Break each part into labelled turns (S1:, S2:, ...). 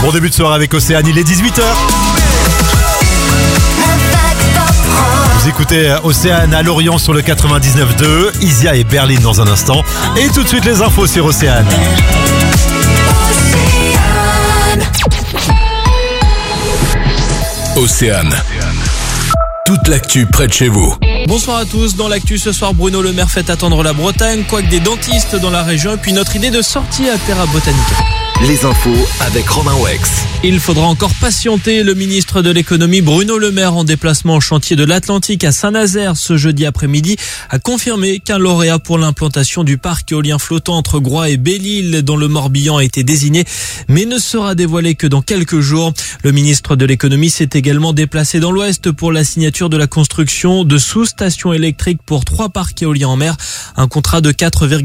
S1: Bon début de soirée avec Océane, il est 18h. Vous écoutez Océane à Lorient sur le 99.2, Isia et Berlin dans un instant. Et tout de suite les infos sur Océane.
S2: Océane. Toute l'actu près de chez vous.
S3: Bonsoir à tous. Dans l'actu ce soir, Bruno Le Maire fait attendre la Bretagne, quoique des dentistes dans la région, et puis notre idée de sortie à Terra Botanica.
S2: Les infos avec Romain Wex.
S3: Il faudra encore patienter. Le ministre de l'économie Bruno Le Maire, en déplacement au chantier de l'Atlantique à Saint-Nazaire ce jeudi après-midi, a confirmé qu'un lauréat pour l'implantation du parc éolien flottant entre Groix et Belle-Île dans le Morbihan a été désigné, mais ne sera dévoilé que dans quelques jours. Le ministre de l'économie s'est également déplacé dans l'Ouest pour la signature de la construction de sous-stations électriques pour 3 parcs éoliens en mer. Un contrat de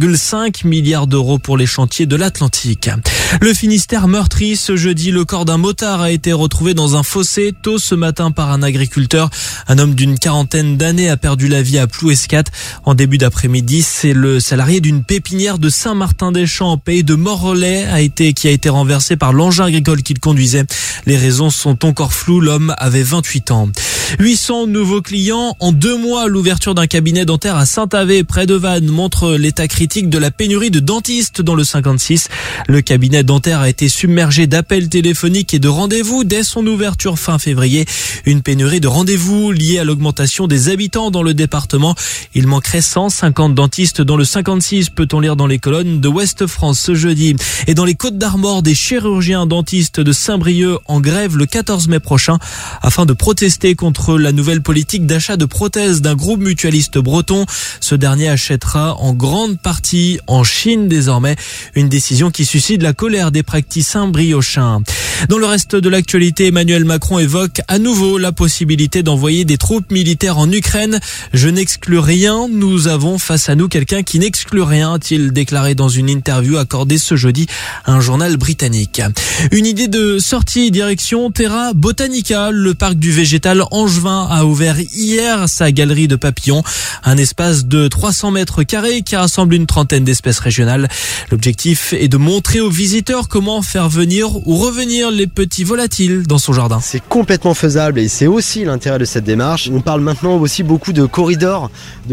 S3: 4,5 milliards d'euros pour les chantiers de l'Atlantique. Le Finistère meurtri ce jeudi. Le corps d'un motard a été retrouvé dans un fossé tôt ce matin par un agriculteur. Un homme d'une quarantaine d'années a perdu la vie à Plouescat. En début d'après-midi, c'est le salarié d'une pépinière de Saint-Martin-des-Champs en pays de Morlaix qui a été renversé par l'engin agricole qu'il conduisait. Les raisons sont encore floues. L'homme avait 28 ans. 800 nouveaux clients en 2 mois. L'ouverture d'un cabinet dentaire à Saint-Avé, près de Vannes, montre l'état critique de la pénurie de dentistes dans le 56. Le cabinet dentaire a été submergé d'appels téléphoniques et de rendez-vous dès son ouverture fin février. Une pénurie de rendez-vous liée à l'augmentation des habitants dans le département. Il manquerait 150 dentistes dans le 56, peut-on lire dans les colonnes de Ouest France ce jeudi. Et dans les Côtes-d'Armor, des chirurgiens dentistes de Saint-Brieuc en grève le 14 mai prochain afin de protester contre la nouvelle politique d'achat de prothèses d'un groupe mutualiste breton. Ce dernier achètera en grande partie en Chine désormais. Une décision qui suscite la colère des praticiens briochins. Dans le reste de l'actualité, Emmanuel Macron évoque à nouveau la possibilité d'envoyer des troupes militaires en Ukraine. Je n'exclus rien. Nous avons face à nous quelqu'un qui n'exclut rien, a-t-il déclaré dans une interview accordée ce jeudi à un journal britannique. Une idée de sortie direction Terra Botanica. Le parc du végétal angevin a ouvert hier sa galerie de papillons. Un espace de 300 mètres carrés qui rassemble une trentaine d'espèces régionales. L'objectif est de montrer aux visiteurs comment faire venir ou revenir les petits volatiles dans son jardin.
S4: C'est complètement faisable et c'est aussi l'intérêt de cette démarche. On parle maintenant aussi beaucoup de corridors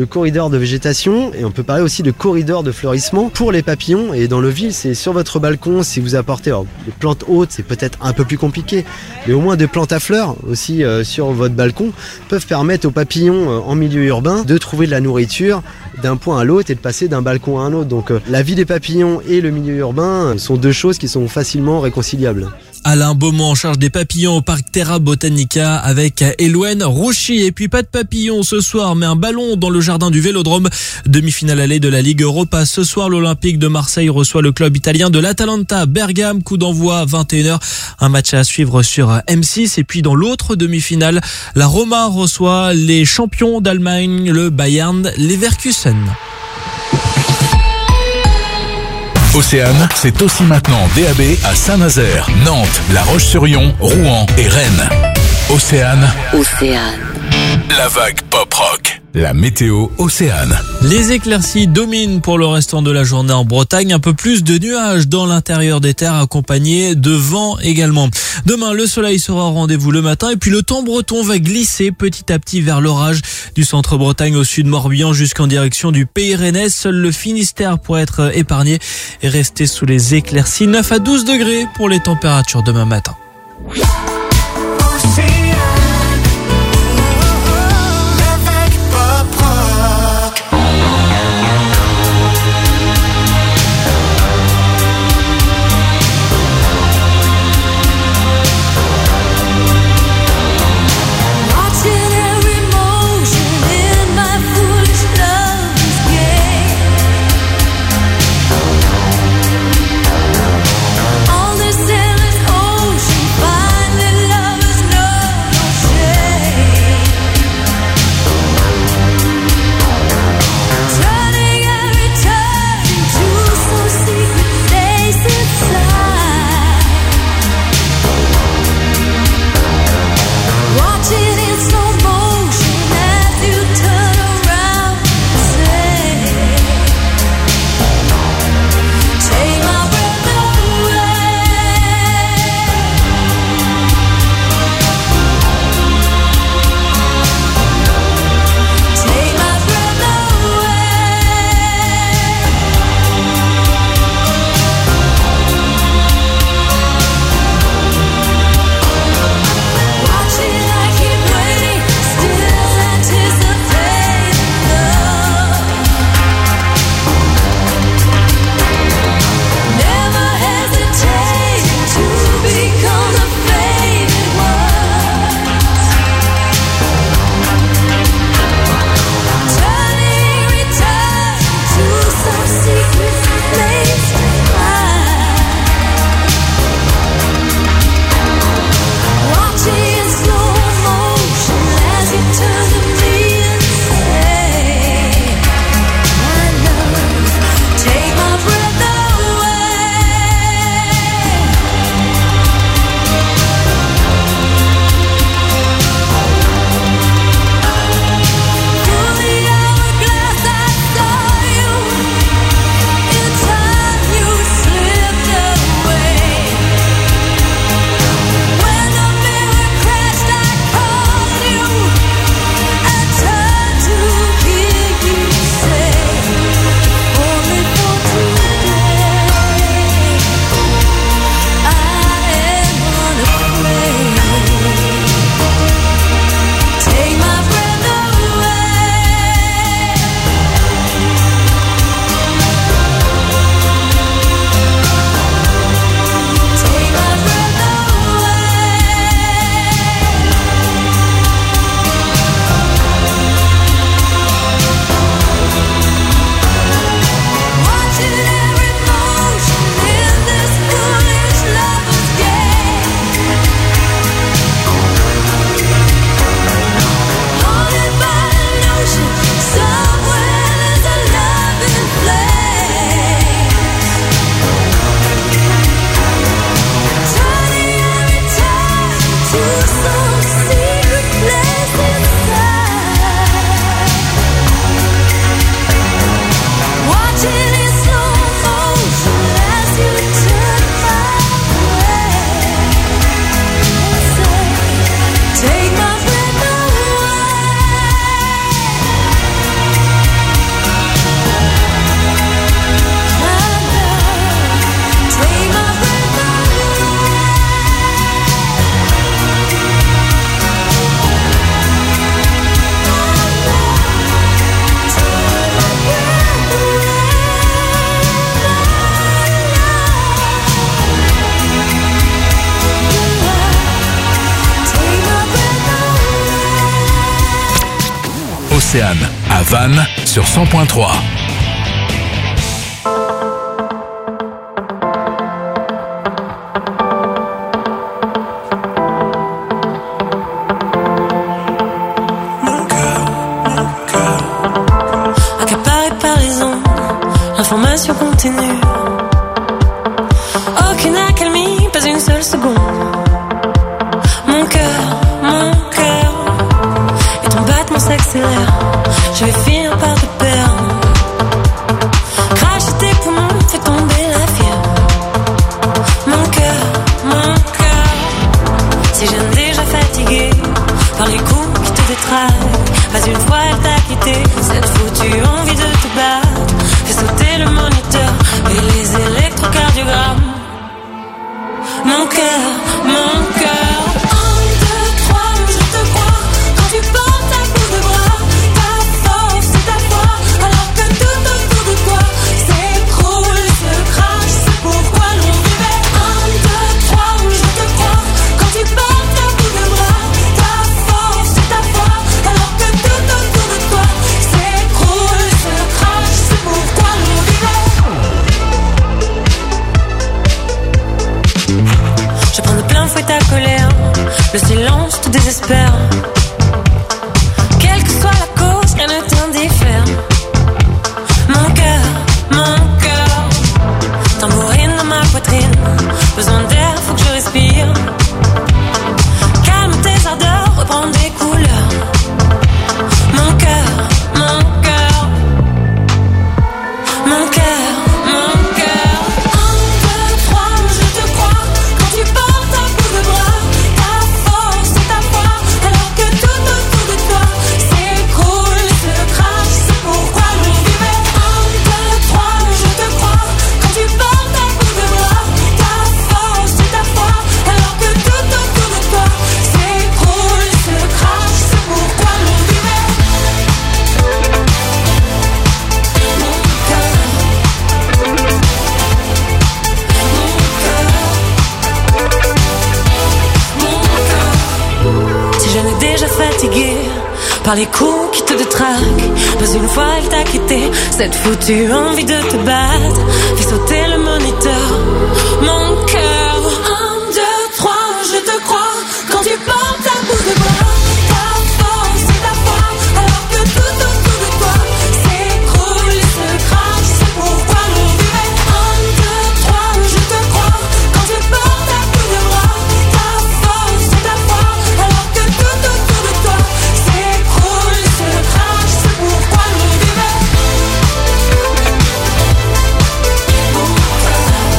S4: de végétation et on peut parler aussi de corridors de fleurissement pour les papillons. Et dans le ville, c'est sur votre balcon, si vous apportez des plantes hautes, c'est peut-être un peu plus compliqué, mais au moins des plantes à fleurs aussi sur votre balcon peuvent permettre aux papillons en milieu urbain de trouver de la nourriture d'un point à l'autre et de passer d'un balcon à un autre. Donc la vie des papillons et le milieu urbain sont 2 choses qui sont facilement réconciliables.
S3: Alain Beaumont en charge des papillons au parc Terra Botanica avec Elouen Rouchy. Et puis pas de papillons ce soir, mais un ballon dans le jardin du Vélodrome. Demi-finale allée de la Ligue Europa. Ce soir, l'Olympique de Marseille reçoit le club italien de l'Atalanta Bergame. Coup d'envoi à 21h. Un match à suivre sur M6. Et puis dans l'autre demi-finale, la Roma reçoit les champions d'Allemagne, le Bayern Leverkusen.
S2: Océane, c'est aussi maintenant en DAB à Saint-Nazaire, Nantes, La Roche-sur-Yon, Rouen et Rennes. Océane. La vague pop-rock. La météo Océane.
S3: Les éclaircies dominent pour le restant de la journée en Bretagne. Un peu plus de nuages dans l'intérieur des terres accompagnés de vent également. Demain, le soleil sera au rendez-vous le matin et puis le temps breton va glisser petit à petit vers l'orage du centre Bretagne au sud Morbihan jusqu'en direction du Pays Rennais. Seul le Finistère pourrait être épargné et rester sous les éclaircies. 9 à 12 degrés pour les températures demain matin.
S5: All the sailors' ocean, find
S2: Océane. À Vannes, sur 100.3.
S5: Information continue. Aucune accalmie, pas une seule seconde. Mon cœur, et ton battement s'accélère. Je vais finir par te perdre. Cracher tes poumons, fais tomber la fièvre. Mon cœur, si j'aime déjà fatigué par les coups qui te détraquent. Pas une fois elle t'a quitté, cette foutue envie de te battre. Fais sauter le moniteur et les électrocardiogrammes. Mon cœur. 1, 2, 3, je te crois. Quand tu portes à bout de bras, ta force et ta foi, alors que tout autour de toi s'écroule, se crache, c'est pourquoi l'on vivait. 1, 2, 3, je te crois. Quand tu portes à bout de bras, ta force et ta foi, alors que tout autour de toi s'écroule, se crache, c'est pourquoi l'on vivait. Je prends de plein fouet ta colère, le silence te désespère. Quelle que soit la cause, rien ne t'indiffère. Mon cœur, tambourine dans ma poitrine. Besoin d'air, faut que je respire. Calme tes ardeurs, reprends des couleurs. Mon cœur. 1, 2, 3, déjà fatigué par les coups qui te détraquent. Pas une fois elle t'a quitté, cette foutue envie de te battre. Fais sauter le moniteur. Mon cœur. 1, 2, 3, je te crois. Quand tu portes à bout de bras, ta force et ta foi, alors que tout autour de toi s'écroule et se crache, c'est pourquoi l'on vivait. 1, 2, 3, je te crois. Quand tu portes à bout de bras, ta force et ta foi, alors que tout autour de toi s'écroule et se crache, c'est pourquoi l'on vivait. Mon cœur.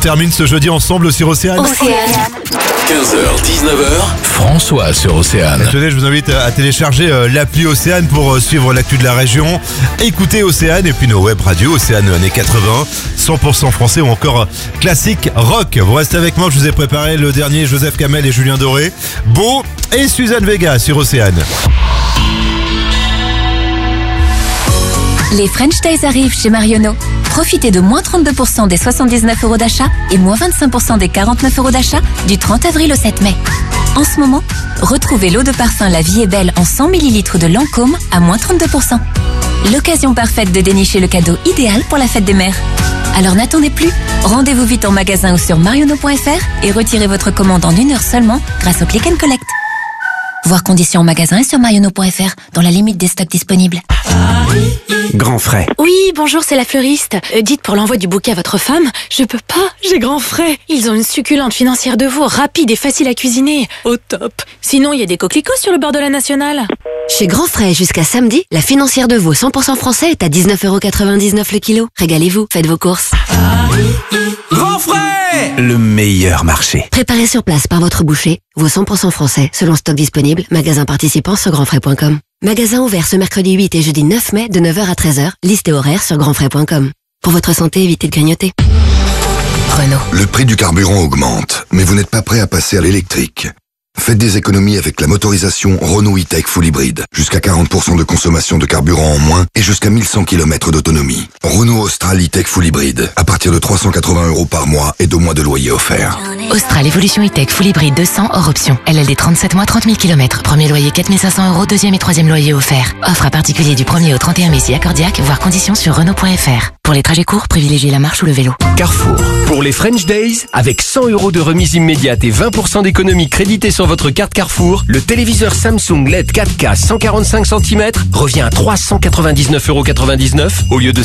S1: termine ce jeudi ensemble sur Océane.
S2: 15h, 19h, François sur Océane.
S1: Tenez, je vous invite à télécharger l'appli Océane pour suivre l'actu de la région. Écoutez Océane et puis nos web radios Océane années 80, 100% français ou encore classique rock. Vous restez avec moi, je vous ai préparé le dernier Joseph Kamel et Julien Doré, Beau et Suzanne Vega sur Océane.
S6: Les French Days arrivent chez Marionneau. Profitez de moins 32% des 79 € d'achat et moins 25% des 49 € d'achat du 30 avril au 7 mai. En ce moment, retrouvez l'eau de parfum La Vie est Belle en 100 ml de Lancôme à moins 32%. L'occasion parfaite de dénicher le cadeau idéal pour la fête des mères. Alors n'attendez plus, rendez-vous vite en magasin ou sur marionneau.fr et retirez votre commande en 1 heure seulement grâce au Click and Collect. Voir conditions en magasin et sur marionneau.fr dans la limite des stocks disponibles.
S7: Grand frais.
S8: Oui, bonjour, c'est la fleuriste. Dites pour l'envoi du bouquet à votre femme, je peux pas, j'ai grand frais. Ils ont une succulente financière de veau, rapide et facile à cuisiner. Au top. Sinon, il y a des coquelicots sur le bord de la Nationale.
S9: Chez Grand Frais, jusqu'à samedi, la financière de veau 100% français est à 19,99 € le kilo. Régalez-vous, faites vos courses.
S7: Grand frais, le meilleur marché.
S9: Préparé sur place par votre boucher, veau 100% français, selon stock disponible, magasin participant sur grandfrais.com. Magasin ouvert ce mercredi 8 et jeudi 9 mai de 9h à 13h, liste et horaire sur grandfrais.com. Pour votre santé, évitez de grignoter. Renault.
S10: Le prix du carburant augmente, mais vous n'êtes pas prêt à passer à l'électrique. Faites des économies avec la motorisation Renault E-Tech Full Hybrid. Jusqu'à 40% de consommation de carburant en moins et jusqu'à 1100 km d'autonomie. Renault Austral E-Tech Full Hybrid. À partir de 380 € par mois et 2 mois de loyer offert.
S11: Austral Evolution E-Tech Full Hybrid 200 hors option. LLD 37 mois, 30 000 km. Premier loyer 4 500 €, deuxième et troisième loyer offert. Offre à particulier du 1er au 31 mai si accordiaque, voir conditions sur Renault.fr. Pour les trajets courts, privilégiez la marche ou le vélo.
S7: Carrefour. Pour les French Days, avec 100 € de remise immédiate et 20% d'économie créditée sur votre carte Carrefour, le téléviseur Samsung LED 4K 145 cm revient à 399,99 € au lieu de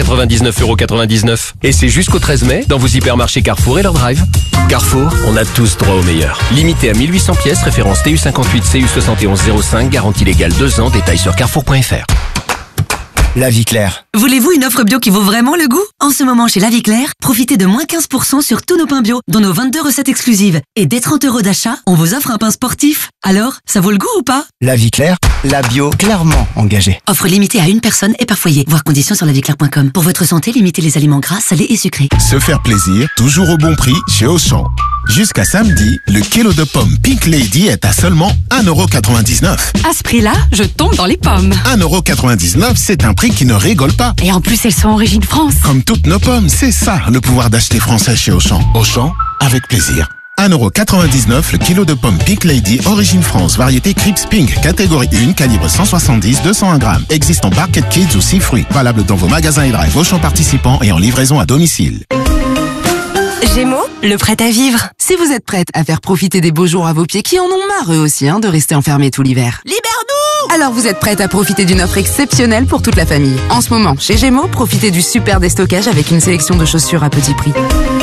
S7: 599,99 €. Et c'est jusqu'au 13 mai dans vos hypermarchés Carrefour et leur drive. Carrefour, on a tous droit au meilleur. Limité à 1800 pièces, référence TU58 CU7105, garantie légale 2 ans, détails sur carrefour.fr.
S12: La Vie Claire.
S13: Voulez-vous une offre bio qui vaut vraiment le goût? En ce moment, chez La Vie Claire, profitez de moins 15% sur tous nos pains bio, dont nos 22 recettes exclusives. Et dès 30 € d'achat, on vous offre un pain sportif. Alors, ça vaut le goût ou pas?
S12: La Vie Claire, la bio clairement engagée.
S13: Offre limitée à une personne et par foyer. Voir conditions sur laviclaire.com. Pour votre santé, limitez les aliments gras, salés et sucrés.
S14: Se faire plaisir, toujours au bon prix chez Auchan. Jusqu'à samedi, le kilo de pommes Pink Lady est à seulement 1,99 €.
S15: À ce prix-là, je tombe dans les pommes.
S14: 1,99 €, c'est un prix qui ne rigole pas.
S15: Et en plus, elles sont origine France.
S14: Comme toutes nos pommes, c'est ça le pouvoir d'acheter français chez Auchan. Auchan, avec plaisir. 1,99 € le kilo de pommes Pink Lady, origine France, variété Crips Pink, catégorie 1, calibre 170, 201 grammes. Existe en Barquette Kids ou 6 fruits. Valable dans vos magasins et drive Auchan participants et en livraison à domicile.
S16: Gémeaux, le prêt à vivre. Si vous êtes prête à faire profiter des beaux jours à vos pieds qui en ont marre eux aussi de rester enfermés tout l'hiver. Libère-nous! Alors vous êtes prête à profiter d'une offre exceptionnelle pour toute la famille. En ce moment, chez Gémeaux, profitez du super déstockage avec une sélection de chaussures à petit prix.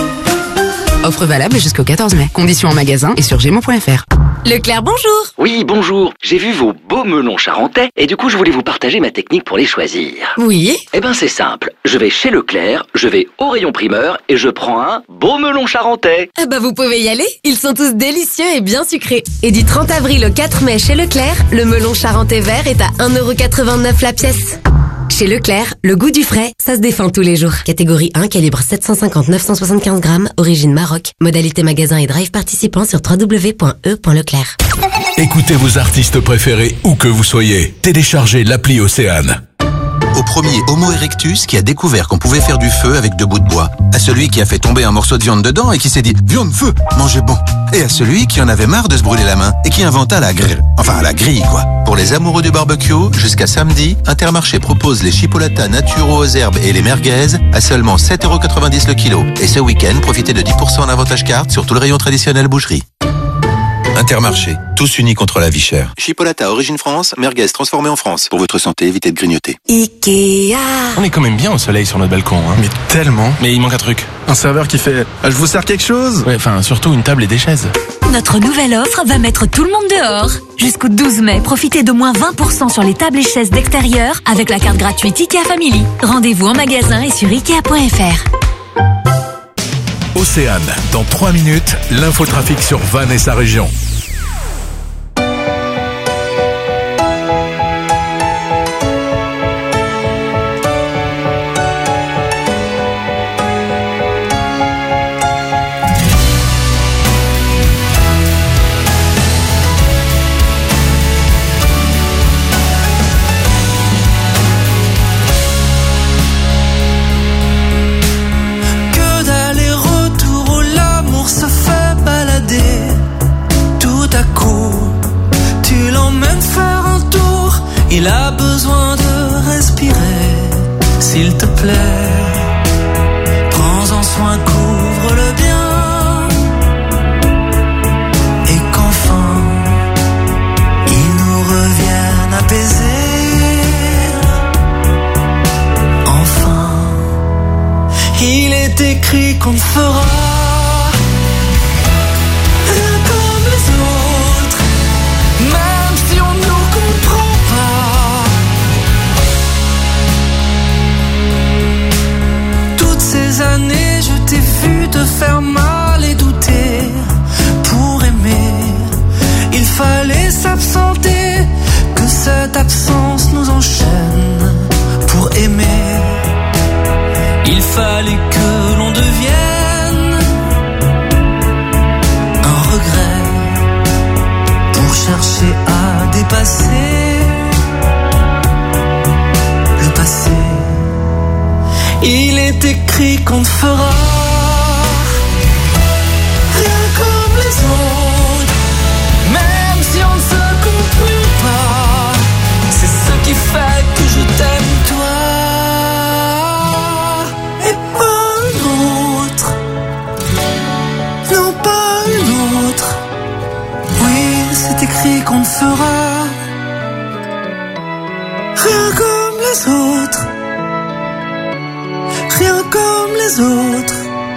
S16: Offre valable jusqu'au 14 mai. Conditions en magasin et sur gémeaux.fr.
S8: Leclerc, bonjour.
S17: Oui, bonjour. J'ai vu vos beaux melons charentais et du coup, je voulais vous partager ma technique pour les choisir.
S8: Oui.
S17: Eh ben, c'est simple. Je vais chez Leclerc, je vais au rayon primeur et je prends un beau melon charentais.
S8: Ah bah, vous pouvez y aller. Ils sont tous délicieux et bien sucrés. Et du 30 avril au 4 mai chez Leclerc, le melon charentais vert est à 1,89 € la pièce. Chez Leclerc, le goût du frais, ça se défend tous les jours. Catégorie 1, calibre 750-975 grammes, origine Maroc. Modalité magasin et drive participant sur www.e.leclerc.
S2: Écoutez vos artistes préférés où que vous soyez. Téléchargez l'appli Océane.
S18: Au premier Homo erectus qui a découvert qu'on pouvait faire du feu avec 2 bouts de bois. À celui qui a fait tomber un morceau de viande dedans et qui s'est dit « Viande, feu, mangez bon ». Et à celui qui en avait marre de se brûler la main et qui inventa la grille. Enfin, la grille, quoi. Pour les amoureux du barbecue, jusqu'à samedi, Intermarché propose les chipolatas naturaux aux herbes et les merguez à seulement 7,90 € le kilo. Et ce week-end, profitez de 10% en avantage carte sur tout le rayon traditionnel boucherie. Intermarché, tous unis contre la vie chère. Chipolata origine France, merguez transformée en France. Pour votre santé, évitez de grignoter.
S9: Ikea.
S19: On est quand même bien au soleil sur notre balcon, hein.
S20: Mais tellement.
S19: Mais il manque un truc.
S20: Un serveur qui fait « Je vous sers quelque chose ?»
S19: Ouais, enfin, surtout une table et des chaises.
S13: Notre nouvelle offre va mettre tout le monde dehors. Jusqu'au 12 mai, profitez de moins 20% sur les tables et chaises d'extérieur avec la carte gratuite IKEA Family. Rendez-vous en magasin et sur Ikea.fr.
S2: Océane. Dans 3 minutes, l'infotrafic sur Vannes et sa région.
S21: Il a besoin de respirer, s'il te plaît. Prends-en soin, couvre-le bien. Et qu'enfin, il nous revienne apaisé. Enfin, il est écrit qu'on ne fera rien comme les autres, même si on nous comprend pas. Toutes ces années, je t'ai vu te faire mal et douter. Pour aimer, il fallait s'absenter, que cette absence nous enchaîne. Pour aimer, il fallait que l'on devienne un regret pour chercher à dépasser le passé. Il est écrit qu'on ne fera rien comme les autres, même si on ne se comprend pas. C'est ce qui fait que je t'aime toi et pas un autre. Non, pas un autre. Oui, c'est écrit qu'on ne fera rien comme les autres, rien comme les autres.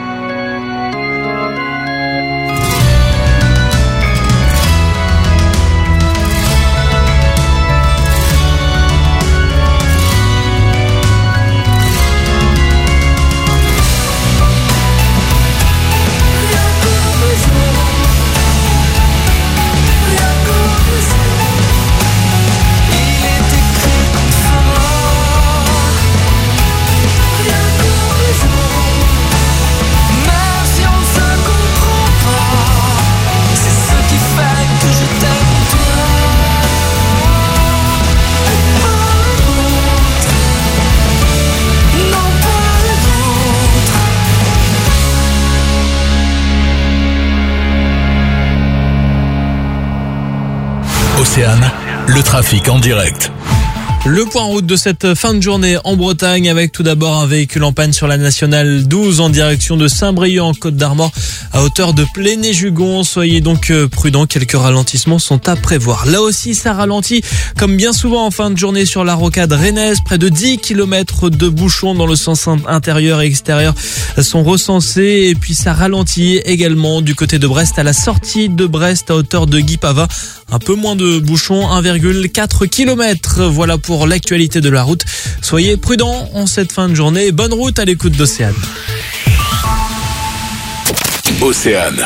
S2: Océane, le trafic en direct.
S3: Le point route de cette fin de journée en Bretagne avec tout d'abord un véhicule en panne sur la nationale 12 en direction de Saint-Brieuc en Côte-d'Armor à hauteur de Pléné-Jugon. Soyez donc prudents, quelques ralentissements sont à prévoir. Là aussi ça ralentit comme bien souvent en fin de journée sur la rocade rennaise. Près de 10 km de bouchons dans le sens intérieur et extérieur sont recensés et puis ça ralentit également du côté de Brest à la sortie de Brest à hauteur de Guipava. Un peu moins de bouchons, 1,4 km. Voilà pour l'actualité de la route. Soyez prudents en cette fin de journée. Bonne route à l'écoute d'Océane.
S2: Océane.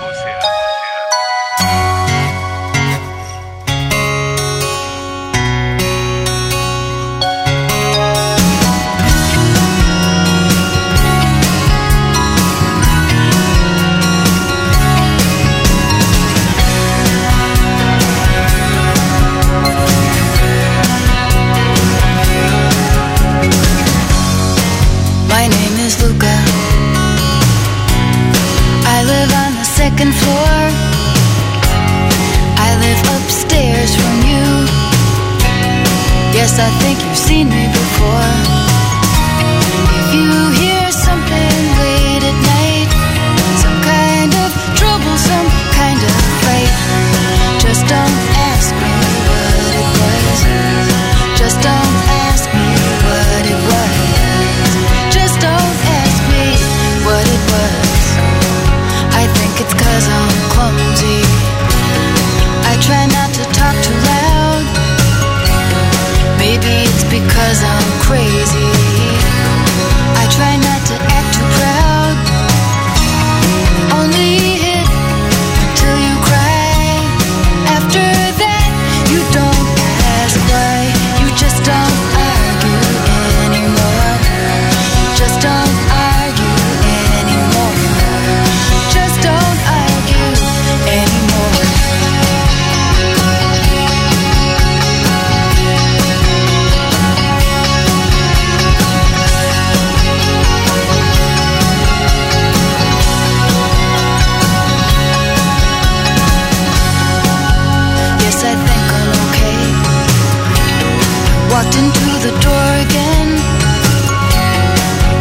S22: Second floor, I live upstairs from you. Yes, I think you've seen me before. If you hear something late at night, some kind of trouble, some kind of fight, just don't ask me what it was. Just don't ask me what it was. Just don't ask me what it was. I think it's 'cause I'm clumsy. I try not to talk too loud. Maybe it's because I'm crazy.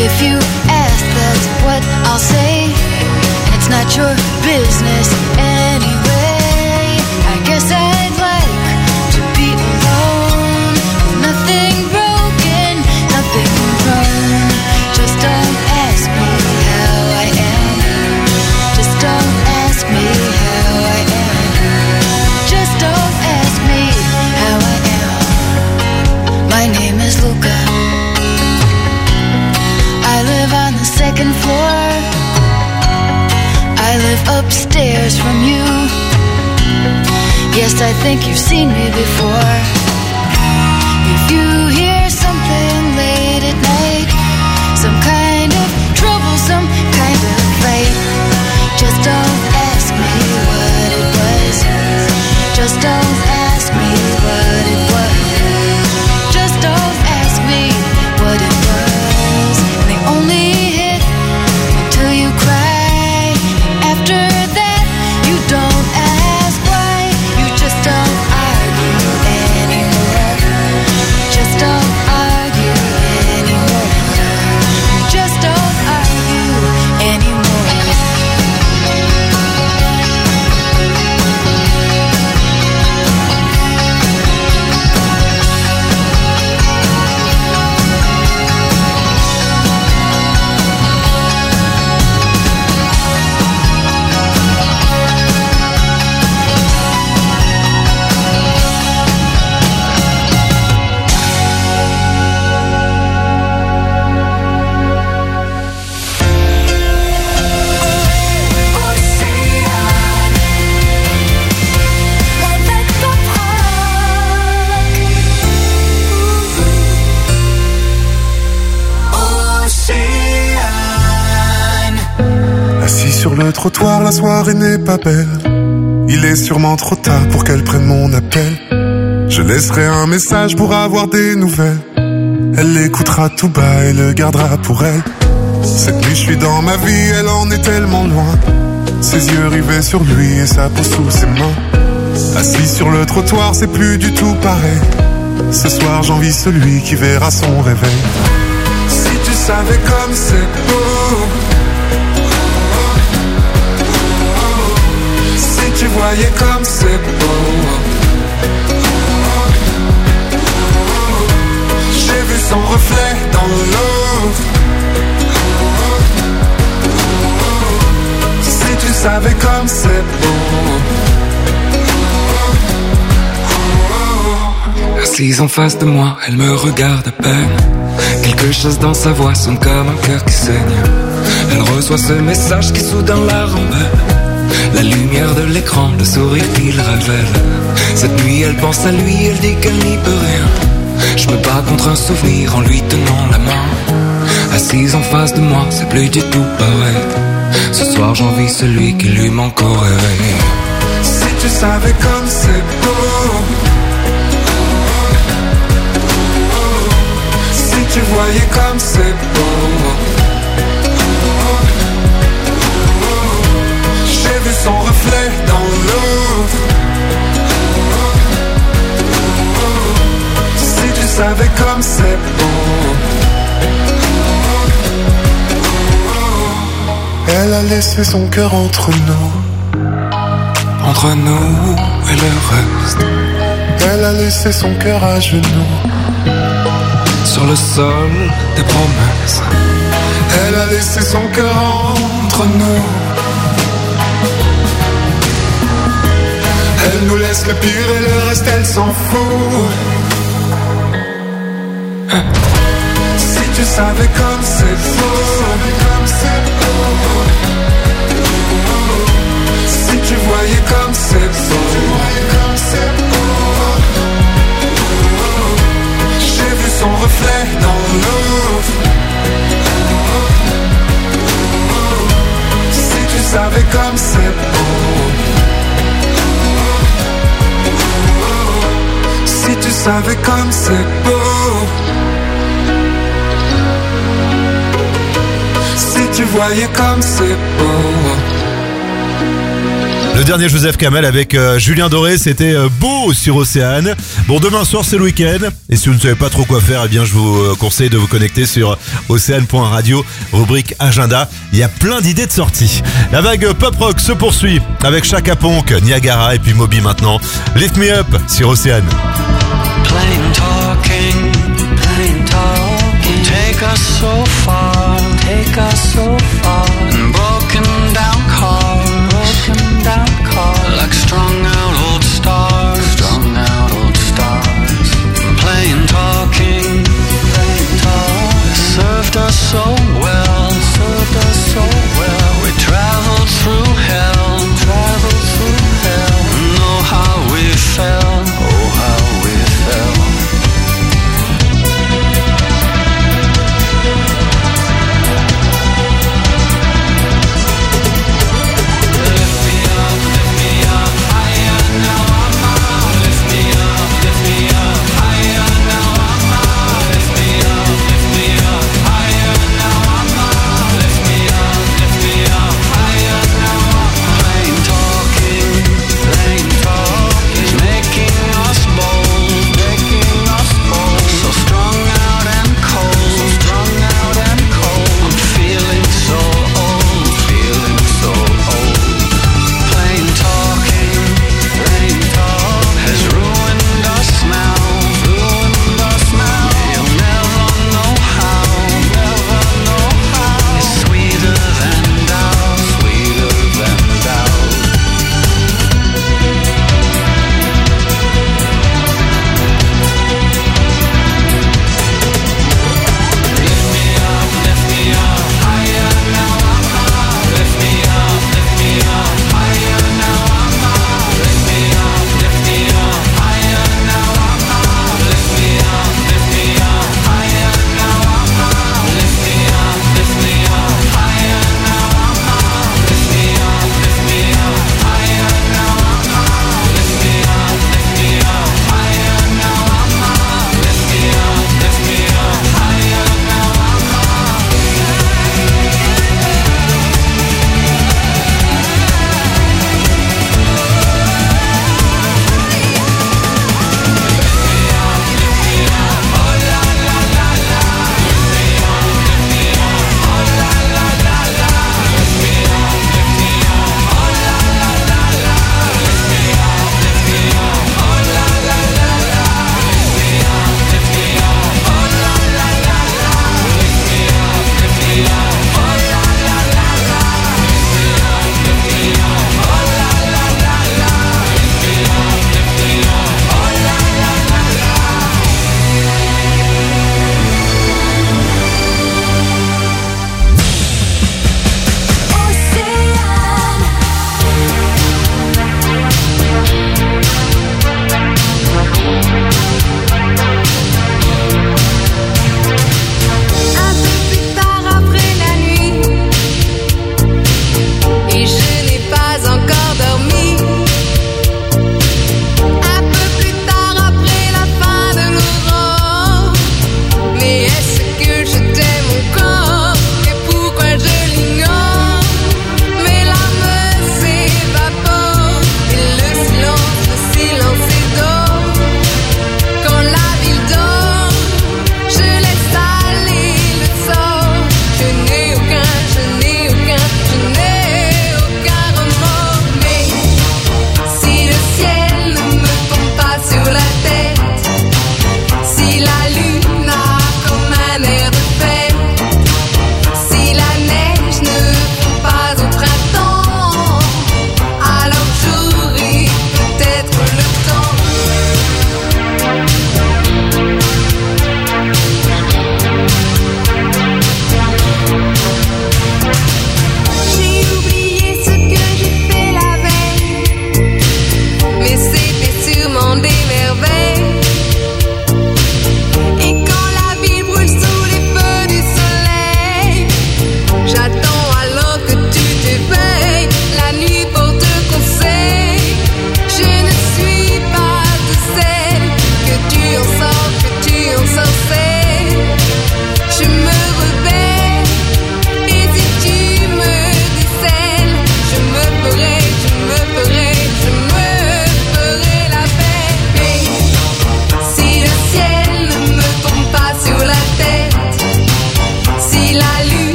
S22: If you ask, that's what I'll say. And it's not your business anyway. I guess I'd like to be alone. Nothing broken, nothing wrong. Just don't ask me how I am. Just don't ask me how I am. Just don't ask me how I am. My name is Luca. I live on the second floor. I live upstairs from you. Yes, I think you've seen me before. If you hear something late at night, some kind of trouble, some kind of fight, just don't ask me what it was. Just don't ask me what it was. Just don't ask me what it was. And they only hit until you cry. After that, you don't ask why. You just don't argue anymore. Just don't argue anymore. Just don't argue anymore.
S4: Assis sur le trottoir, la soirée n'est pas belle. Il est sûrement trop tard pour qu'elle prenne mon appel. Je laisserai un message pour avoir des nouvelles. Elle l'écoutera tout bas et le gardera pour elle. Cette nuit je suis dans ma vie, elle en est tellement loin. Ses yeux rivés sur lui et sa peau sous ses mains. Assis sur le trottoir, c'est plus du tout pareil. Ce soir j'envie celui qui verra son réveil. Si tu savais comme c'est beau, si tu voyais comme c'est beau. J'ai vu son reflet dans l'eau. Si tu savais comme c'est beau.
S5: Assise en face de moi, elle me regarde à peine. Quelque chose dans sa voix sonne comme un cœur qui saigne. Elle reçoit ce message qui soudain la rembelle. La lumière de l'écran, le sourire qu'il révèle. Cette nuit elle pense à lui, elle dit qu'elle n'y peut rien. Je me bats contre un souvenir en lui tenant la main. Assise en face de moi, c'est plus du tout pareil. Ce soir j'envie celui qui lui manque au réveil.
S4: Si tu savais comme c'est beau. Si tu voyais comme c'est beau. J'ai vu son reflet dans l'eau. Si tu savais comme c'est beau. Elle a laissé son cœur entre nous.
S5: Entre nous et le reste.
S4: Elle a laissé son cœur à genoux.
S5: Sur le sol des promesses.
S4: Elle a laissé son cœur entre nous. Elle nous laisse le pire et le reste elle s'en fout. Si tu savais comme c'est beau. Si tu voyais comme c'est beau. J'ai vu son reflet dans l'eau. Si tu savais comme c'est beau. Si tu savais comme c'est beau. Si tu voyais comme c'est beau.
S1: Le dernier Joseph Kamel avec Julien Doré, c'était beau sur Océane. Bon, demain soir c'est le week-end et si vous ne savez pas trop quoi faire, eh bien je vous conseille de vous connecter sur océane.radio, rubrique agenda. Il y a plein d'idées de sortie. La vague pop rock se poursuit avec Chaka Ponk, Niagara et puis Moby maintenant. Lift Me Up sur Océane.
S21: Plain talking, take us so far, and broken down cars, like strung out old stars, plain talking, served us so well, we traveled through hell, know how we felt,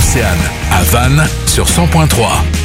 S2: Océane, à Vannes, sur 100.3.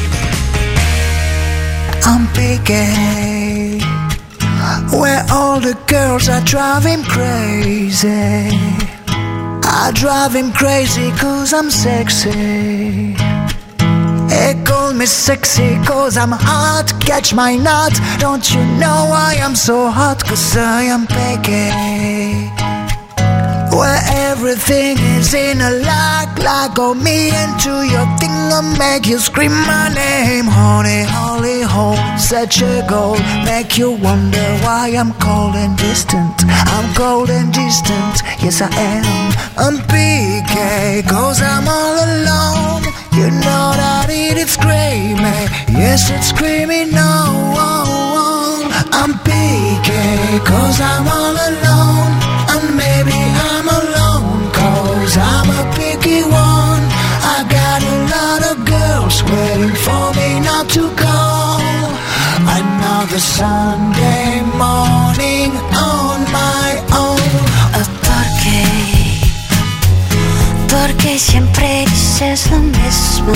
S21: I'm picky, where all the girls are driving crazy. I drive him crazy cause I'm sexy. They call me sexy cause I'm hot, catch my nut. Don't you know I am so hot cause I am picky, where everything is in a like go me into your thing and make you scream my name. Honey, holy hole, such a goal, make you wonder why I'm cold and distant. I'm cold and distant, yes I am. I'm PK, cause I'm all alone. You know that it's screaming, yes it's screaming no. I'm PK, cause I'm all alone. And maybe I'm alone, cause I'm a picky one. I got a lot of girls waiting for me not to go. Another Sunday morning on my own.
S22: Porque siempre dices lo mismo.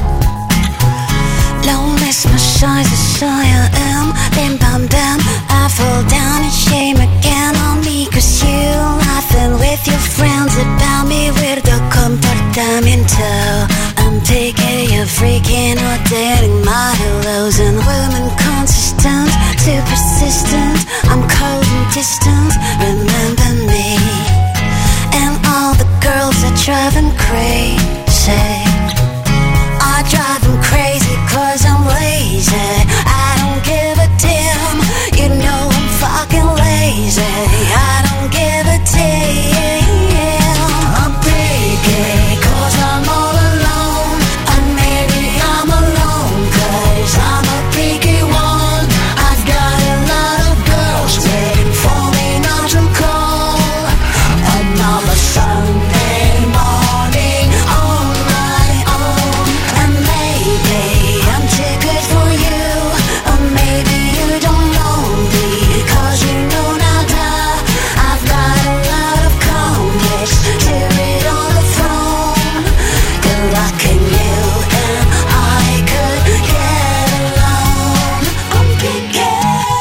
S22: Size I am. Bim bam bam, I fall down and shame again on me. Cause you laughing with your friends about me. Weirdo comportamiento. I'm taking you freaking or dating my hellos. And women consistent, too persistent. I'm cold and distant, remember me. And all the girls are driving crazy. I drive them crazy cause I'm lazy. I don't give a damn. You know I'm fucking lazy. I don't give a damn. I'm picky cause I'm all alone. And maybe I'm alone cause I'm a picky one. I've got a lot of girls waiting for me not to call. Another Sunday morning on my own. And maybe I'm too good for you, or maybe you don't know me, cause you know nada. I've got a lot of comics to read on the phone. Good luck in you and I could get alone. I'm picky,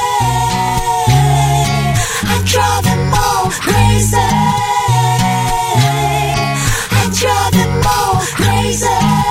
S22: I drive them all crazy. I drive them all crazy.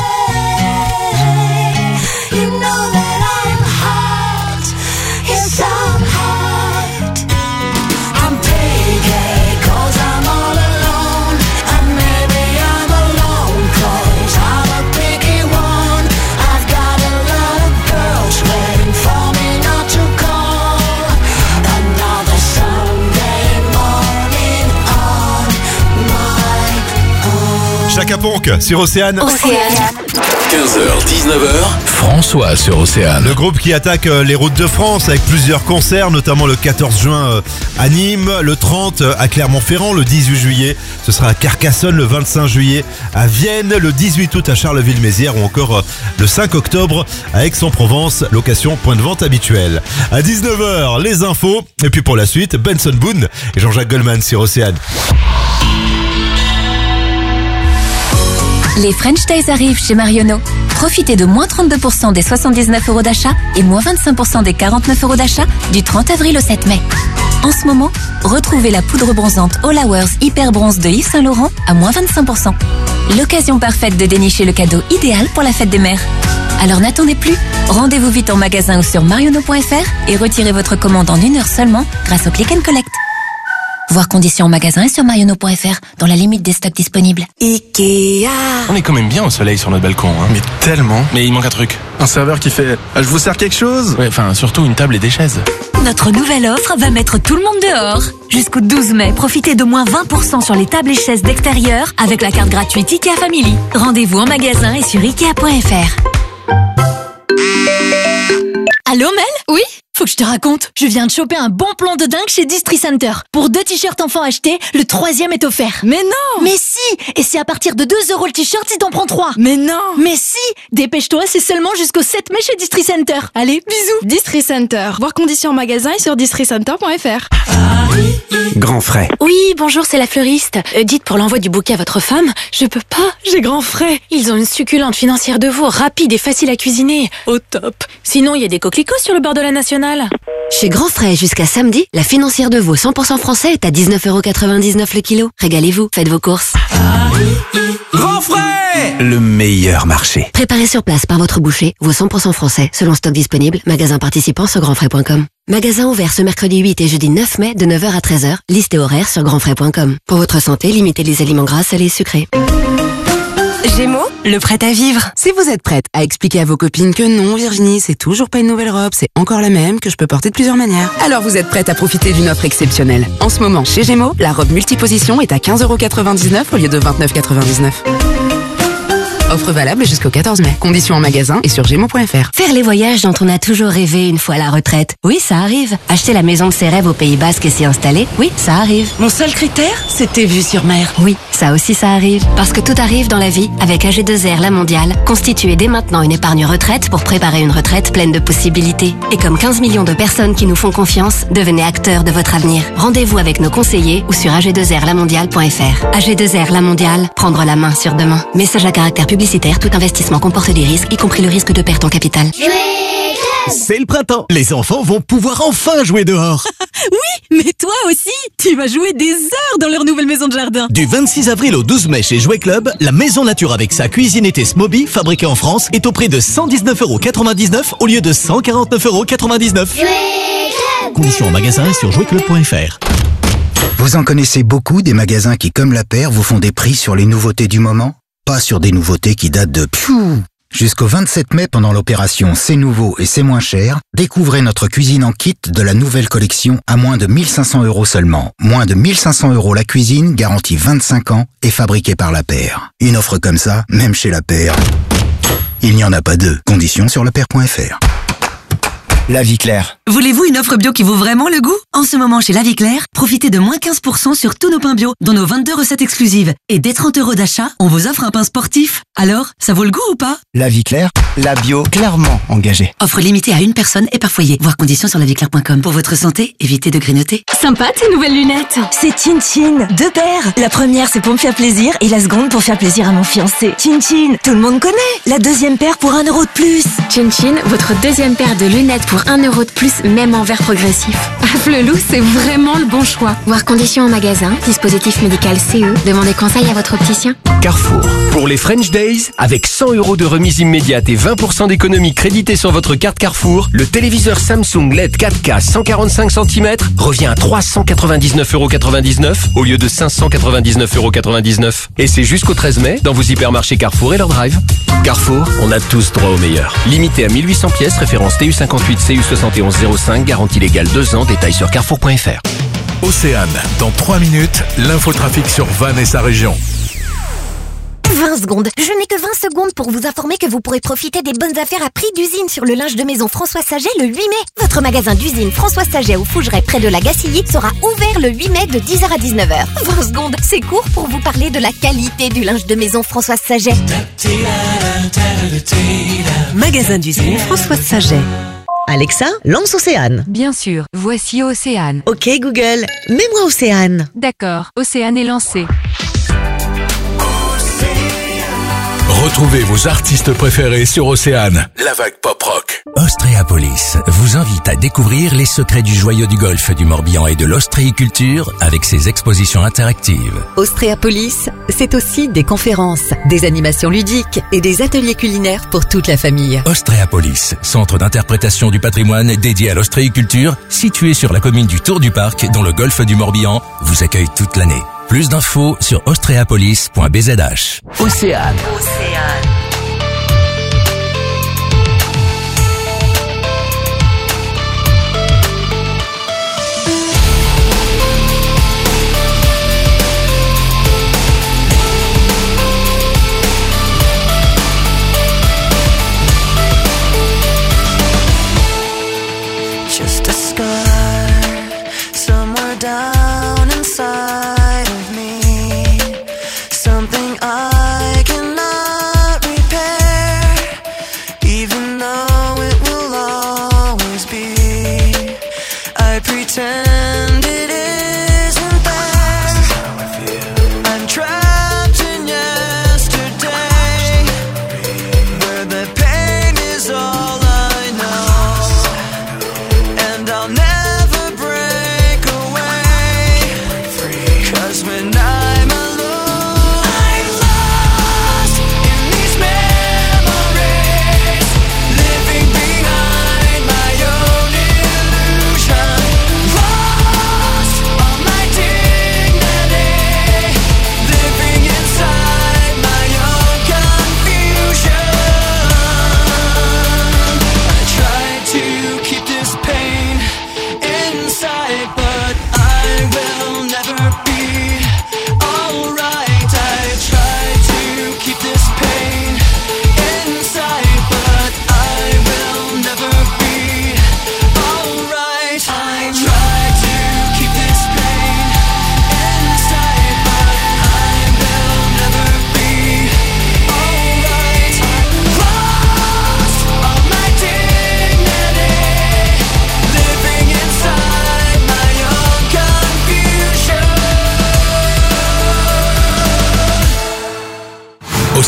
S22: You know that I'm hot. Yes, I'm hot. I'm picky cause I'm all alone. And maybe I'm alone cause I'm a picky one. I've got a lot of girls waiting for me not to call. Another Sunday morning on my own.
S1: Chaka Ponk sur Océane.
S2: 15h, 19h, François sur Océane.
S1: Le groupe qui attaque les routes de France avec plusieurs concerts, notamment le 14 juin à Nîmes, le 30 à Clermont-Ferrand, le 18 juillet ce sera à Carcassonne, le 25 juillet à Vienne, le 18 août à Charleville-Mézières ou encore le 5 octobre à Aix-en-Provence, location point de vente habituel. À 19h, les infos et puis pour la suite, Benson Boone et Jean-Jacques Goldman sur Océane.
S6: Les French Days arrivent chez Marionneau. Profitez de moins 32% des 79 € d'achat et moins 25% des 49 € d'achat du 30 avril au 7 mai. En ce moment, retrouvez la poudre bronzante All Hours Hyper Bronze de Yves Saint Laurent à moins 25%. L'occasion parfaite de dénicher le cadeau idéal pour la fête des mères. Alors n'attendez plus, rendez-vous vite en magasin ou sur marionneau.fr et retirez votre commande en 1 heure seulement grâce au Click and Collect. Voir conditions en magasin et sur marionneau.fr dans la limite des stocks disponibles.
S16: Ikea.
S19: On est quand même bien au soleil sur notre balcon, hein.
S20: Mais tellement.
S19: Mais il manque un truc.
S20: Un serveur qui fait « Je vous sers quelque chose ?»
S19: Ouais, enfin, surtout une table et des chaises.
S13: Notre nouvelle offre va mettre tout le monde dehors. Jusqu'au 12 mai, profitez de moins 20% sur les tables et chaises d'extérieur avec la carte gratuite Ikea Family. Rendez-vous en magasin et sur Ikea.fr.
S15: Allô Mel ? Oui ?
S10: Faut que je te raconte, je viens de choper un bon plan de dingue chez Distri Center. Pour 2 t-shirts enfants achetés, le 3e est offert.
S15: Mais non!
S10: Mais si! Et c'est à partir de 2 € le t-shirt si t'en prends 3.
S15: Mais non!
S10: Mais si! Dépêche-toi, c'est seulement jusqu'au 7 mai chez Distri Center. Allez, bisous!
S15: Distri Center. Voir conditions en magasin et sur districenter.fr.
S7: Grand frais.
S11: Oui, bonjour, c'est la fleuriste. Dites pour l'envoi du bouquet à votre femme, je peux pas, j'ai grand frais. Ils ont une succulente financière de veau, rapide et facile à cuisiner. Au top. Sinon, il y a des coquelicots sur le bord de la Nationale.
S9: Chez Grand Frais, jusqu'à samedi, la financière de veau 100% français est à 19,99 € le kilo. Régalez-vous, faites vos courses.
S7: Grand frais! Le meilleur marché.
S9: Préparé sur place par votre boucher, veau 100% français, selon stock disponible, magasin participant sur grandfrais.com. Magasin ouvert ce mercredi 8 et jeudi 9 mai de 9h à 13h, liste et horaire sur grandfrais.com. Pour votre santé, limitez les aliments gras, salés et sucrés.
S16: Gémeaux, le prêt à vivre. Si vous êtes prête à expliquer à vos copines que non, Virginie, c'est toujours pas une nouvelle robe, c'est encore la même, que je peux porter de plusieurs manières, alors vous êtes prête à profiter d'une offre exceptionnelle. En ce moment, chez Gémeaux, la robe multiposition est à 15,99 € au lieu de 29,99 €. Offre valable jusqu'au 14 mai. Conditions en magasin et sur gémeaux.fr.
S9: Faire les voyages dont on a toujours rêvé une fois à la retraite. Oui, ça arrive. Acheter la maison de ses rêves au Pays Basque et s'y installer. Oui, ça arrive.
S15: Mon seul critère, c'était vue sur mer.
S9: Oui, ça aussi ça arrive. Parce que tout arrive dans la vie. Avec AG2R La Mondiale, constituez dès maintenant une épargne retraite pour préparer une retraite pleine de possibilités. Et comme 15 millions de personnes qui nous font confiance, devenez acteurs de votre avenir. Rendez-vous avec nos conseillers ou sur ag2rlamondiale.fr. AG2R La Mondiale, prendre la main sur demain. Message à caractère publicitaire, tout investissement comporte des risques, y compris le risque de perte en capital.
S23: C'est le printemps. Les enfants vont pouvoir enfin jouer dehors.
S10: Oui, mais toi aussi, tu vas jouer des heures dans leur nouvelle maison de jardin.
S23: Du 26 avril au 12 mai chez Jouet Club, la maison nature avec sa cuisine été Smoby, fabriquée en France, est au prix de 119,99 € au lieu de 149,99 €. Conditions en magasin et sur jouetclub.fr.
S12: Vous en connaissez beaucoup des magasins qui, comme La Paire, vous font des prix sur les nouveautés du moment? Pas sur des nouveautés qui datent de Jusqu'au 27 mai, pendant l'opération C'est nouveau et c'est moins cher, découvrez notre cuisine en kit de la nouvelle collection à moins de 1500 € seulement. Moins de 1500 € la cuisine, garantie 25 ans et fabriquée par La Paire. Une offre comme ça, même chez La Paire, il n'y en a pas deux. Conditions sur lapaire.fr. La Vie Claire.
S13: Voulez-vous une offre bio qui vaut vraiment le goût? En ce moment, chez La Vie Claire, profitez de moins 15% sur tous nos pains bio, dont nos 22 recettes exclusives. Et dès 30 € d'achat, on vous offre un pain sportif. Alors, ça vaut le goût ou pas?
S12: La Vie Claire, la bio clairement engagée.
S13: Offre limitée à une personne et par foyer. Voir conditions sur laviclaire.com. Pour votre santé, évitez de grignoter.
S10: Sympa tes nouvelles lunettes.
S24: C'est Chin Chin, 2 paires. La première c'est pour me faire plaisir et la seconde pour faire plaisir à mon fiancé. Chin Chin, tout le monde connaît. La deuxième paire pour 1 € de plus.
S11: Chin Chin, votre deuxième paire de lunettes pour 1 € de plus, même en verre progressif. Flelou, c'est vraiment le bon choix. Voir conditions en magasin, dispositif médical CE. Demandez conseil à votre opticien.
S7: Carrefour. Pour les French Days, avec 100 € de remise immédiate et 20% d'économie créditée sur votre carte Carrefour, le téléviseur Samsung LED 4K 145 cm revient à 399,99 € au lieu de 599,99 €. Et c'est jusqu'au 13 mai dans vos hypermarchés Carrefour et leur drive. Carrefour, on a tous droit au meilleur. Limité à 1800 pièces, référence TU58 CU7105, garantie légale 2 ans, détails sur carrefour.fr.
S2: Océane, dans 3 minutes, l'infotrafic sur Vannes et sa région.
S25: 20 secondes. Je n'ai que 20 secondes pour vous informer que vous pourrez profiter des bonnes affaires à prix d'usine sur le linge de maison François Saget le 8 mai. Votre magasin d'usine François Saget au Fougeray près de la Gacilly sera ouvert le 8 mai de 10h à 19h. 20 secondes, c'est court pour vous parler de la qualité du linge de maison François Saget.
S26: Magasin d'usine François Saget. Alexa, lance Océane.
S27: Bien sûr, voici Océane.
S26: Ok Google, mets-moi Océane.
S27: D'accord, Océane est lancée.
S2: Retrouvez vos artistes préférés sur Océane. La vague pop rock.
S28: Ostréapolis vous invite à découvrir les secrets du joyau du golfe du Morbihan et de l'ostréiculture avec ses expositions interactives.
S26: Ostréapolis, c'est aussi des conférences, des animations ludiques et des ateliers culinaires pour toute la famille.
S28: Ostréapolis, centre d'interprétation du patrimoine dédié à l'ostréiculture, situé sur la commune du Tour du Parc dans le golfe du Morbihan, vous accueille toute l'année. Plus d'infos sur ostréapolis.bzh.
S7: Océane.
S22: Just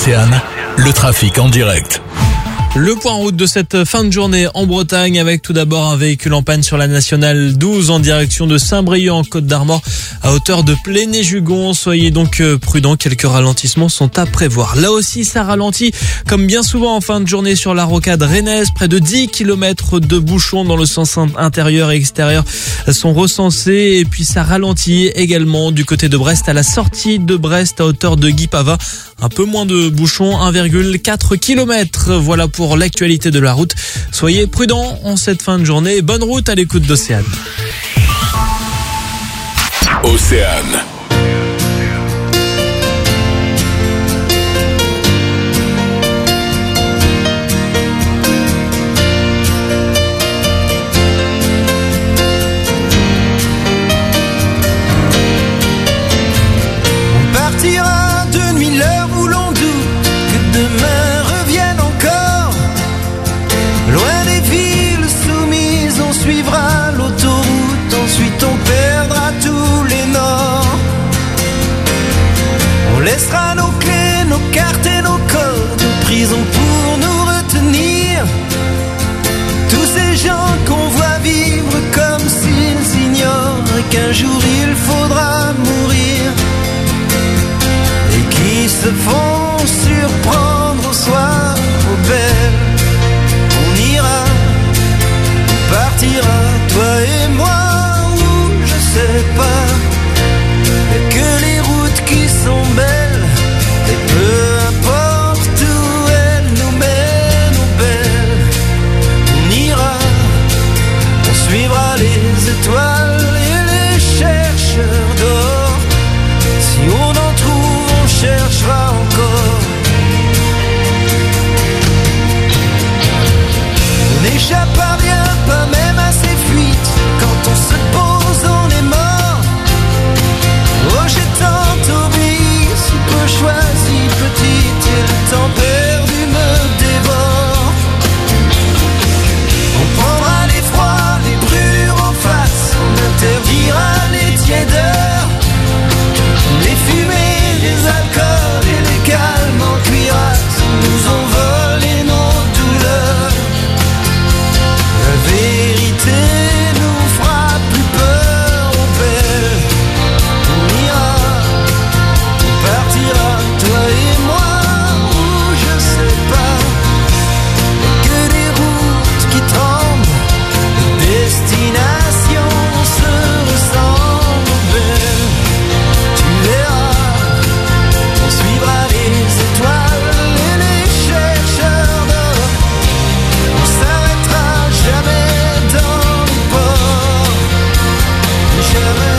S23: Océane, le trafic en direct.
S3: Le point route de cette fin de journée en Bretagne avec tout d'abord un véhicule en panne sur la nationale 12 en direction de Saint-Brieuc en Côte-d'Armor à hauteur de Pléné-Jugon. Soyez donc prudents, quelques ralentissements sont à prévoir. Là aussi ça ralentit comme bien souvent en fin de journée sur la rocade rennaise. Près de 10 km de bouchons dans le sens intérieur et extérieur sont recensés et puis ça ralentit également du côté de Brest à la sortie de Brest à hauteur de Guipava. Un peu moins de bouchons, 1,4 km. Voilà pour l'actualité de la route. Soyez prudents en cette fin de journée. Bonne route à l'écoute d'Océane.
S2: Océane.
S4: On partira de nuit l'heure où l'on doute que demain revienne encore. Loin des villes soumises, on suivra l'autoroute, ensuite on perdra tous les nords. On laissera nos clés, nos cartes et nos codes en prison pour nous retenir. Tous ces gens qu'on voit vivre comme s'ils ignorent qu'un jour il faudra mourir. Et qui se font surprendre au soir aux belles. On ira, on partira, toi et moi, ou je sais pas. Y'a que les routes qui sont belles, et peu importe où elles nous mènent, aux belles. On ira, on suivra les étoiles et les chercheurs d'or. Si on en trouve, on cherchera encore. On n'échappe à rien, pas même à ces fuites. Quand on se pose, on est mort. Oh, j'ai tant obéi, si peu choisi, petite, et le temps perdu me dévore. On prendra les froids, les brûlures en face. On interdira les tiédeurs, les fumées, les alcools et les calmes en cuirasse. Nous ont volé nos douleurs. La vérité nous fera plus peur, on belle. On ira, on partira, toi et moi, ou je sais pas. Y'a que des routes qui tremblent, les destinations se ressemblent, belle. Tu verras, on suivra les étoiles et les chercheurs d'or. On s'arrêtera jamais dans les ports, jamais.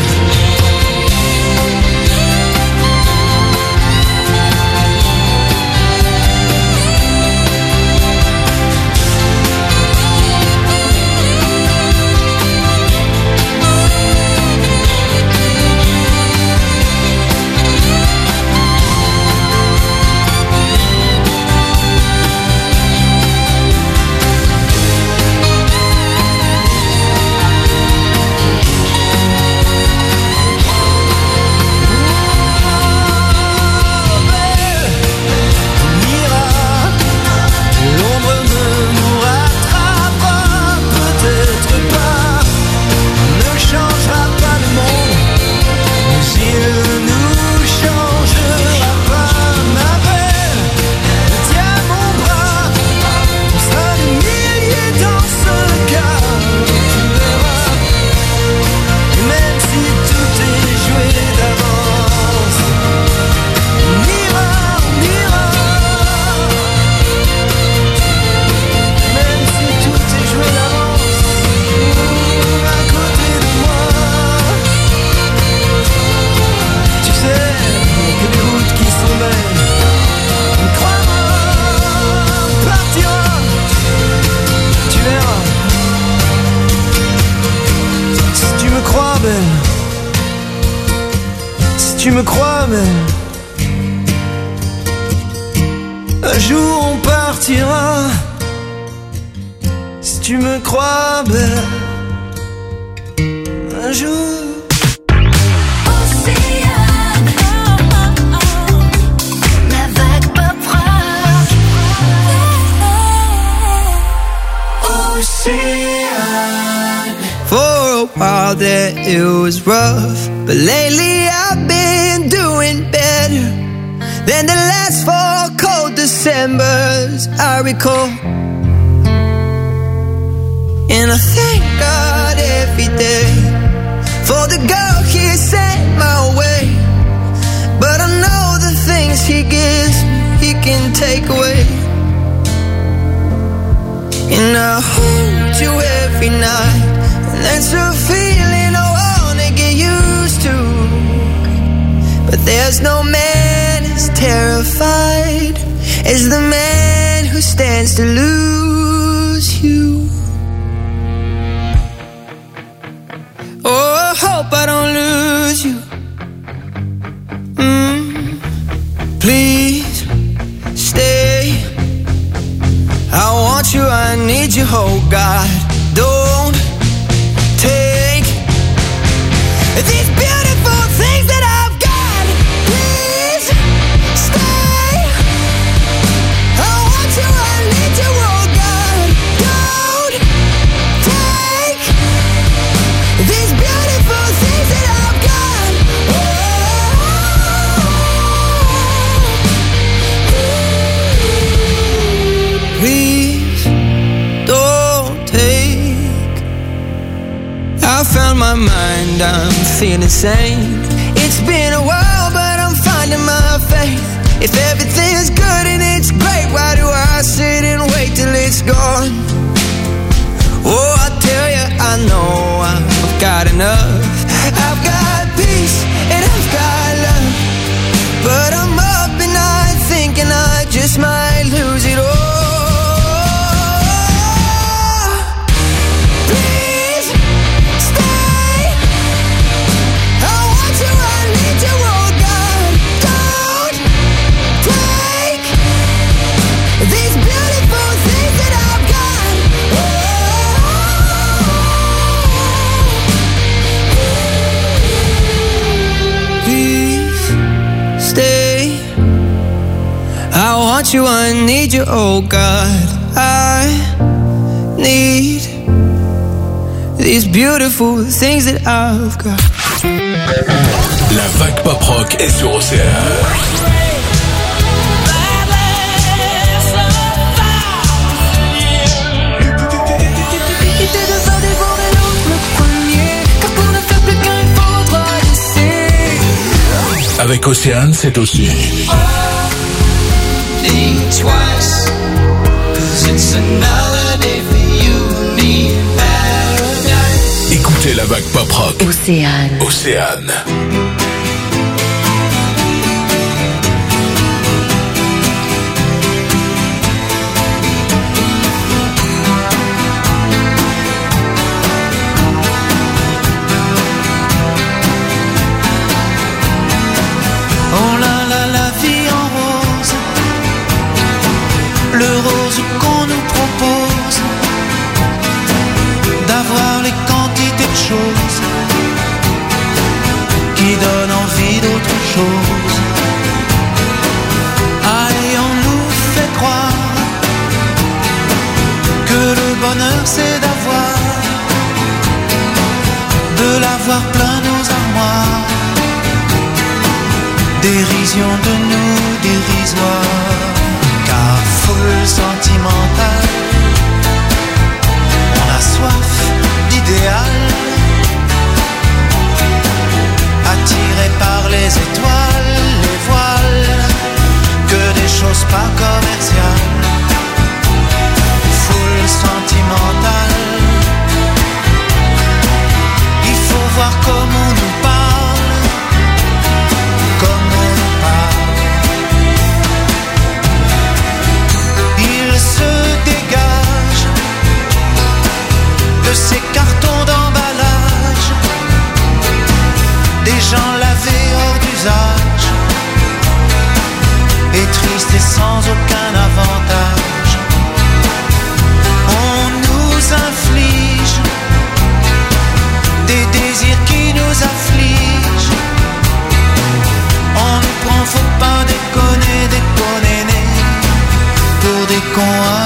S4: L'ombre ne nous rattrapera peut-être pas, ne changera pas le monde, mais il nous changera pas. Ma belle, tiens mon bras, on sera des milliers dans ce cas, tu verras. Et même si tout est joué d'avance, on ira, on ira. Même si tout est joué d'avance, à côté de moi. Tu sais, y'a que des routes qui sont belles. On croira, on partira, tu verras. Si tu me crois belle, si tu me crois belle, un jour on partira. Si tu me crois belle, un jour.
S22: La vague
S4: out there it was rough, but lately I've been doing better than the last 4 cold Decembers I recall. And I thank God every day for the girl He sent my way. But I know the things He gives me, He can take away. And I hold you every night, and that's a feeling I wanna get used to. But there's no man as terrified as the man who stands to lose you. Oh, I hope I don't lose you. Please stay. I want you, I need you, oh God. Don't take these beautiful things that I've got. Please stay. I want you, I need you, oh God. Don't take these beautiful things that I've got. Please don't take. I found my mind, I'm feeling sane. It's been a while, but I'm finding my faith. If everything's good and it's great, why do I sit and wait till it's gone? Oh, I tell you, I know I've got enough. I've got peace and I've got love, but I'm up at night thinking I just might lose it all. Please stay. I want you, I need you, oh God. Don't take these beautiful things that I've got. Please stay. I want you, I need you, oh God. I need these beautiful things that I've got.
S2: La vague pop rock est sur Océane. Avec Océane, c'est aussi.
S4: Twice, 'cause it's another day for you and me in paradise.
S2: Écoutez la vague pop rock.
S26: Océane.
S2: Océane.
S4: Oh là là, la vie en rose, le rose qu'on nous propose, d'avoir les quantités de choses qui donnent envie d'autre chose. Allez, on nous fait croire que le bonheur c'est l'avoir plein nos armoires. Dérision de nous dérisoire, car foule sentimentale, on a soif d'idéal, attiré par les étoiles, les voiles, que des choses pas commerciales. Foule sentimentale, il faut voir comment on nous parle, comment on nous parle. Il se dégage de ces cartons d'emballage, des gens lavés hors d'usage, et tristes et sans aucun avantage. On nous inflige des désirs qui nous affligent. On nous prend, faut pas déconner, déconner, pour des cons